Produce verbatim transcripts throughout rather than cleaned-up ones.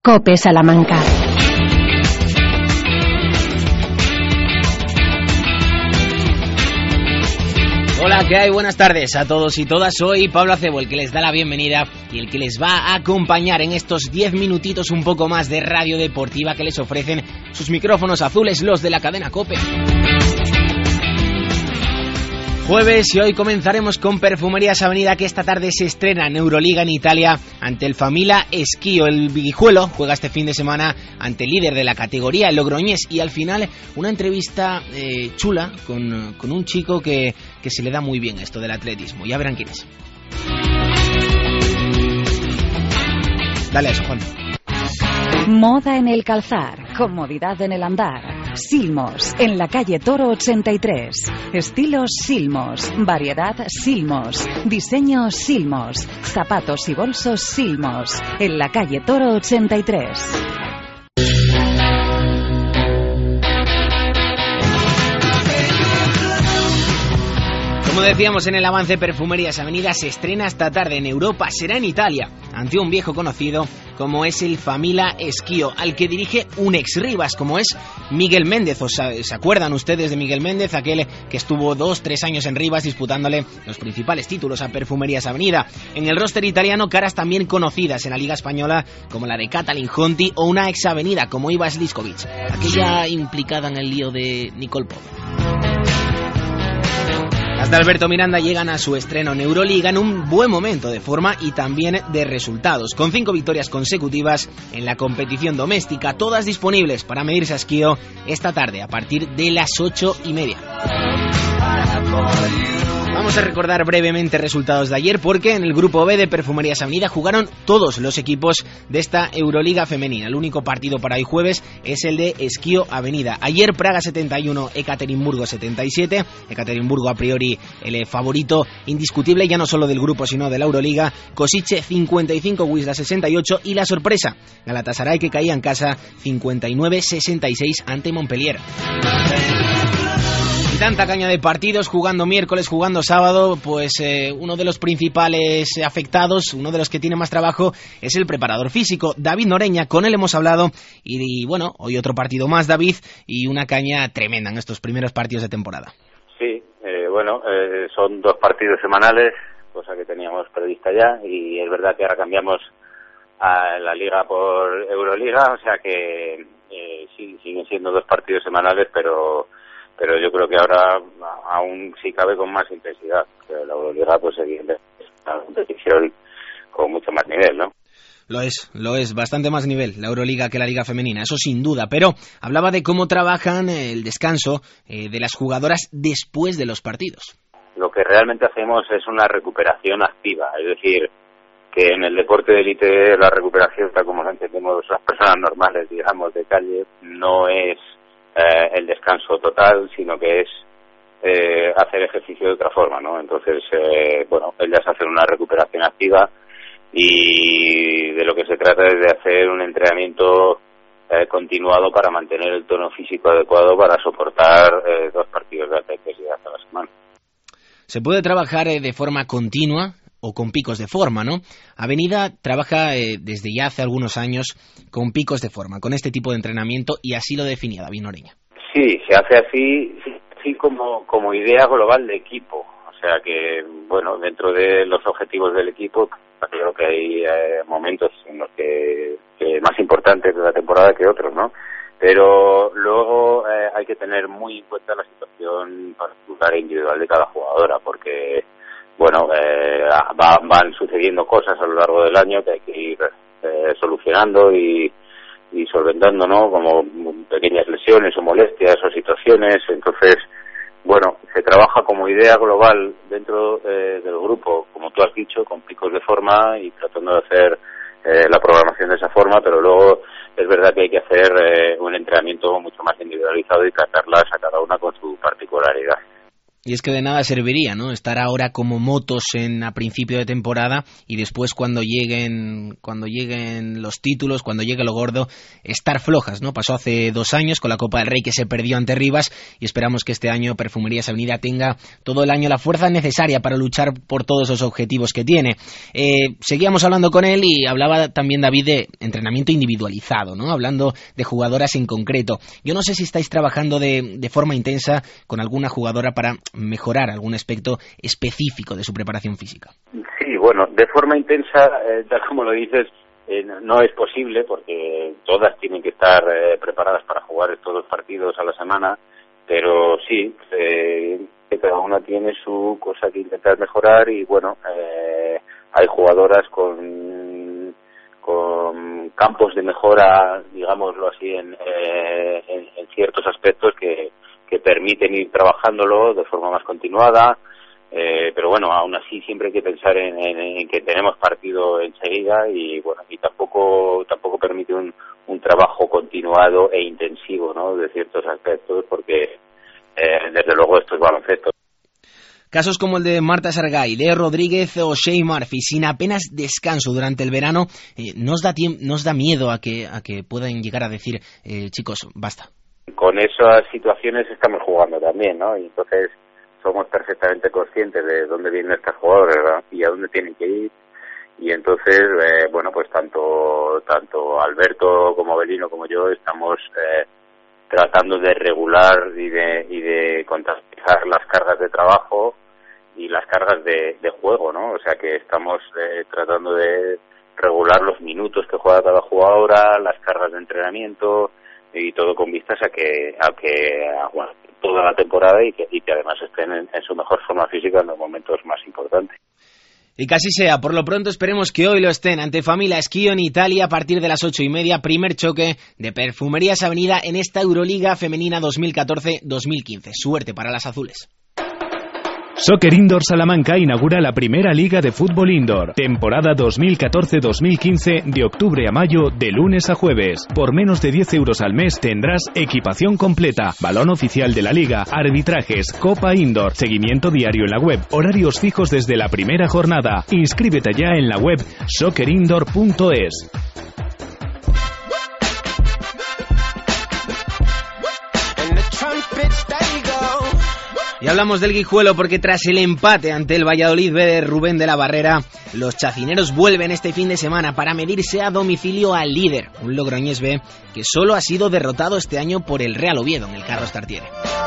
COPE Salamanca. Hola, ¿qué hay? Buenas tardes a todos y todas. Soy Pablo Acebo, el que les da la bienvenida y el que les va a acompañar en estos diez minutitos un poco más de radio deportiva que les ofrecen sus micrófonos azules, los de la cadena COPE. Jueves, y hoy comenzaremos con Perfumerías Avenida, que esta tarde se estrena en Euroliga en Italia ante el Famila Schio. El Viguijuelo juega este fin de semana ante el líder de la categoría, el Logroñés, y al final una entrevista eh, chula con, con un chico que, que se le da muy bien esto del atletismo. Ya verán quién es. Dale a eso, Juan. Moda en el calzar, comodidad en el andar. Silmos, en la calle Toro ochenta y tres. Estilos Silmos, variedad Silmos, diseño Silmos, zapatos y bolsos Silmos, en la calle Toro ochenta y tres. Como decíamos en el avance, Perfumerías Avenida se estrena esta tarde en Europa, será en Italia, ante un viejo conocido como es el Famila Schio, al que dirige un ex Rivas, como es Miguel Méndez. ¿Os ¿Se acuerdan ustedes de Miguel Méndez? Aquel que estuvo dos, tres años en Rivas disputándole los principales títulos a Perfumerías Avenida. En el roster italiano, caras también conocidas en la Liga Española, como la de Katalin Honti, o una ex Avenida, como Ivas Liskovic, aquella implicada en el lío de Nicole Pop. Hasta Alberto Miranda llegan a su estreno en Euroliga en un buen momento de forma y también de resultados, con cinco victorias consecutivas en la competición doméstica, todas disponibles para medirse a Schio esta tarde a partir de las ocho y media. Vamos a recordar brevemente resultados de ayer, porque en el grupo B de Perfumerías Avenida jugaron todos los equipos de esta Euroliga femenina. El único partido para hoy jueves es el de Schio Avenida. Ayer Praga setenta y uno, Ekaterimburgo setenta y siete. Ekaterimburgo a priori el favorito indiscutible ya no solo del grupo sino de la Euroliga. Košice cincuenta y cinco, Wisla sesenta y ocho, y la sorpresa, Galatasaray, que caía en casa cincuenta y nueve sesenta y seis ante Montpellier. Y tanta caña de partidos, jugando miércoles, jugando sábado, pues eh, uno de los principales afectados, uno de los que tiene más trabajo, es el preparador físico, David Noreña. Con él hemos hablado y, y bueno, hoy otro partido más, David, y una caña tremenda en estos primeros partidos de temporada. Sí, eh, bueno, eh, son dos partidos semanales, cosa que teníamos prevista ya, y es verdad que ahora cambiamos a la Liga por Euroliga, o sea que eh, sí, siguen siendo dos partidos semanales, pero pero yo creo que ahora aún sí cabe con más intensidad. La Euroliga pues evidentemente es una competición con mucho más nivel, ¿no? Lo es, lo es, bastante más nivel la Euroliga que la Liga Femenina, eso sin duda, pero hablaba de cómo trabajan el descanso eh, de las jugadoras después de los partidos. Lo que realmente hacemos es una recuperación activa, es decir, que en el deporte de élite la recuperación, tal como lo entendemos las personas normales, digamos, de calle, no es eh, el descanso total, sino que es eh, hacer ejercicio de otra forma, ¿no? Entonces, eh, bueno, ellas hacen una recuperación activa, y de lo que se trata es de hacer un entrenamiento eh, continuado para mantener el tono físico adecuado para soportar eh, dos partidos de alta intensidad a la semana. Se puede trabajar eh, de forma continua o con picos de forma, ¿no? Avenida trabaja eh, desde ya hace algunos años con picos de forma, con este tipo de entrenamiento, y así lo definía David Noreña. Sí, se hace así, así como, como idea global de equipo. O sea que, bueno, dentro de los objetivos del equipo, creo que hay eh, momentos en los que, que más importantes de la temporada que otros, ¿no? Pero luego eh, hay que tener muy en cuenta la situación particular e individual de cada jugadora, porque, bueno, eh, va, van sucediendo cosas a lo largo del año que hay que ir eh, solucionando y, y solventando, ¿no? Como pequeñas lesiones o molestias o situaciones. Entonces, bueno, se trabaja como idea global dentro eh, del grupo, como tú has dicho, con picos de forma y tratando de hacer eh, la programación de esa forma, pero luego es verdad que hay que hacer eh, un entrenamiento mucho más individualizado y tratarlas a cada una con su particularidad. Y es que de nada serviría, ¿no? Estar ahora como motos en a principio de temporada y después cuando lleguen cuando lleguen los títulos, cuando llegue lo gordo, estar flojas, ¿no? Pasó hace dos años con la Copa del Rey que se perdió ante Rivas y esperamos que este año Perfumerías Avenida tenga todo el año la fuerza necesaria para luchar por todos los objetivos que tiene. Eh, seguíamos hablando con él y hablaba también David de entrenamiento individualizado, ¿no? Hablando de jugadoras en concreto. Yo no sé si estáis trabajando de, de forma intensa con alguna jugadora para mejorar algún aspecto específico de su preparación física. Sí, bueno, de forma intensa, eh, tal como lo dices, eh, no es posible porque todas tienen que estar eh, preparadas para jugar estos dos partidos a la semana, pero sí, eh, cada una tiene su cosa que intentar mejorar y bueno, eh, hay jugadoras con con campos de mejora, digámoslo así, en, eh, en, en ciertos aspectos que que permiten ir trabajándolo de forma más continuada, eh, pero bueno, aún así siempre hay que pensar en, en, en que tenemos partido enseguida y bueno, y tampoco tampoco permite un, un trabajo continuado e intensivo, ¿no? De ciertos aspectos, porque eh, desde luego esto es baloncesto. Casos como el de Marta Sargay, Leo Rodríguez o Shea Murphy, sin apenas descanso durante el verano, eh, ¿nos da tiemp- nos da miedo a que a que puedan llegar a decir, eh, chicos, basta? Con esas situaciones estamos jugando también, ¿no? Y entonces somos perfectamente conscientes de dónde vienen estas jugadoras, ¿verdad? Y a dónde tienen que ir. Y entonces, eh, bueno, pues tanto tanto Alberto como Belino como yo estamos eh, tratando de regular y de y de contabilizar las cargas de trabajo y las cargas de, de juego, ¿no? O sea que estamos eh, tratando de regular los minutos que juega cada jugadora, las cargas de entrenamiento y todo con vistas a que a que a, bueno, toda la temporada y que, y que además estén en, en su mejor forma física en los momentos más importantes. Y casi sea, por lo pronto esperemos que hoy lo estén ante Famila Schio en Italia a partir de las ocho y media, primer choque de Perfumerías Avenida en esta Euroliga Femenina dos mil catorce dos mil quince. Suerte para las azules. Soccer Indoor Salamanca inaugura la primera liga de fútbol indoor. Temporada dos mil catorce dos mil quince de octubre a mayo, de lunes a jueves. Por menos de diez euros al mes tendrás equipación completa, balón oficial de la liga, arbitrajes, copa indoor, seguimiento diario en la web, horarios fijos desde la primera jornada. Inscríbete ya en la web soccer indoor punto es. Y hablamos del Guijuelo porque tras el empate ante el Valladolid B de Rubén de la Barrera, los chacineros vuelven este fin de semana para medirse a domicilio al líder, un Logroñés B que solo ha sido derrotado este año por el Real Oviedo en el Carlos Tartiere.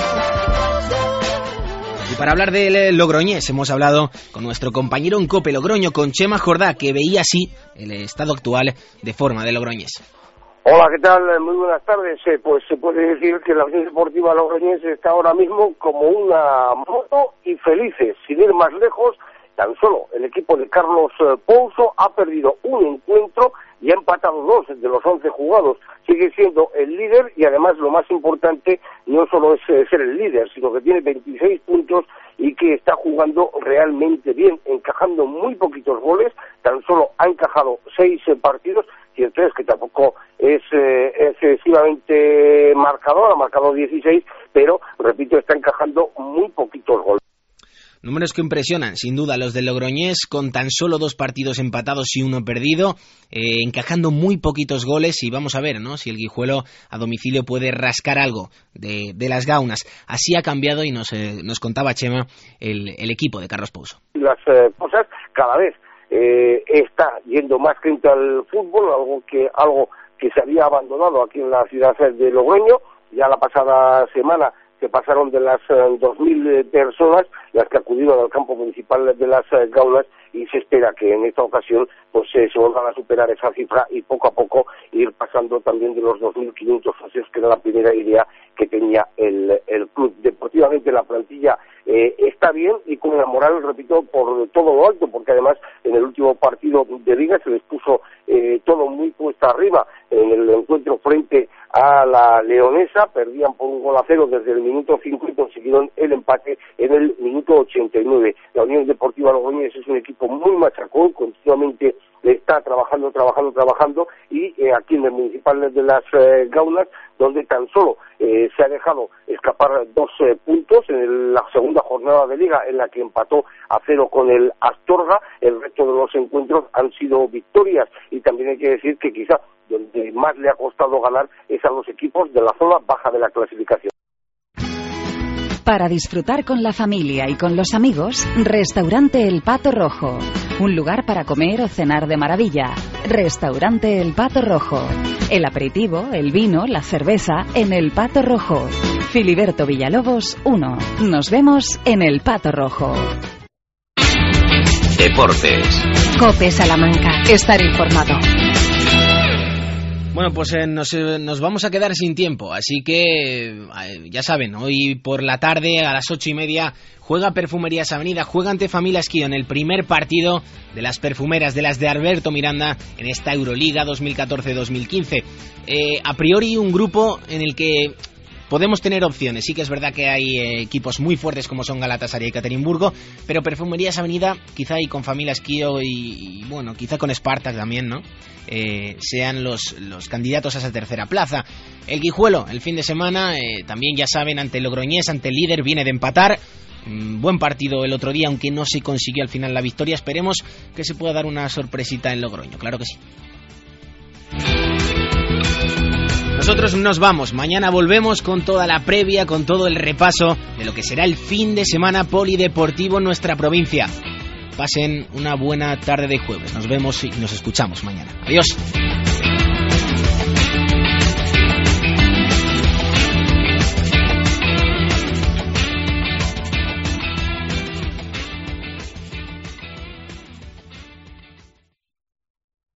Y para hablar del Logroñés hemos hablado con nuestro compañero en COPE Logroño, con Chema Jordá, que veía así el estado actual de forma de Logroñés. Hola, ¿qué tal? Muy buenas tardes. Eh, pues se puede decir que la Unión Deportiva Logroñés está ahora mismo como una moto y felices. Sin ir más lejos, tan solo el equipo de Carlos eh, Pouso ha perdido un encuentro y ha empatado dos de los once jugados. Sigue siendo el líder y además lo más importante no solo es eh, ser el líder, sino que tiene veintiséis puntos y que está jugando realmente bien, encajando muy poquitos goles. Tan solo ha encajado seis eh, partidos. Cierto es que tampoco es eh, excesivamente marcador, ha marcado dieciséis, pero, repito, está encajando muy poquitos goles. Números que impresionan, sin duda, los del Logroñés, con tan solo dos partidos empatados y uno perdido, eh, encajando muy poquitos goles, y vamos a ver, ¿no?, si el Guijuelo a domicilio puede rascar algo de, de las gaunas. Así ha cambiado, y nos, eh, nos contaba Chema, el, el equipo de Carlos Pouso. Las eh, cosas cada vez eh, está yendo más gente al fútbol, algo que, algo que se había abandonado aquí en la ciudad de Logroño. Ya la pasada semana que pasaron de las eh, dos mil eh, personas las que acudieron al campo municipal de las eh, Gaunas, y se espera que en esta ocasión pues eh, se vuelvan a superar esa cifra y poco a poco ir pasando también de los dos mil quinientos socios, que era la primera idea que tenía el, el club. Deportivamente la plantilla eh, está bien y con la moral, repito, por todo lo alto, porque además en el último partido de liga se les puso eh, todo muy puesta arriba en el encuentro frente a la Leonesa. Perdían por un gol a cero desde el minuto cinco y consiguieron el empate en el minuto ochenta y nueve. La Unión Deportiva Logroñés es un equipo muy machacón, continuamente está trabajando, trabajando, trabajando, y eh, aquí en el municipal de Las eh, Gaunas, donde tan solo eh, se ha dejado escapar dos eh, puntos en el, la segunda jornada de Liga, en la que empató a cero con el Astorga. El resto de los encuentros han sido victorias, y también hay que decir que quizá donde más le ha costado ganar es a los equipos de la zona baja de la clasificación. Para disfrutar con la familia y con los amigos, Restaurante El Pato Rojo. Un lugar para comer o cenar de maravilla. Restaurante El Pato Rojo. El aperitivo, el vino, la cerveza en El Pato Rojo. Filiberto Villalobos uno. Nos vemos en El Pato Rojo. Deportes. COPE Salamanca. Estar informado. Bueno, pues eh, nos, eh, nos vamos a quedar sin tiempo, así que eh, ya saben, hoy por la tarde a las ocho y media juega Perfumerías Avenida, juega ante Familia Esquío en el primer partido de las perfumeras, de las de Alberto Miranda en esta Euroliga dos mil catorce dos mil quince. Eh, a priori un grupo en el que podemos tener opciones. Sí que es verdad que hay eh, equipos muy fuertes como son Galatasaray y Ekaterimburgo, pero Perfumerías Avenida, quizá y con Familia Esquío y, y bueno, quizá con Spartak también, ¿no? Eh, sean los, los candidatos a esa tercera plaza. El Guijuelo, el fin de semana, eh, también ya saben, ante el Logroñés, ante el líder, viene de empatar. Mm, buen partido el otro día, aunque no se consiguió al final la victoria. Esperemos que se pueda dar una sorpresita en Logroño, claro que sí. Nosotros nos vamos, mañana volvemos con toda la previa, con todo el repaso de lo que será el fin de semana polideportivo en nuestra provincia. Pasen una buena tarde de jueves, nos vemos y nos escuchamos mañana. Adiós.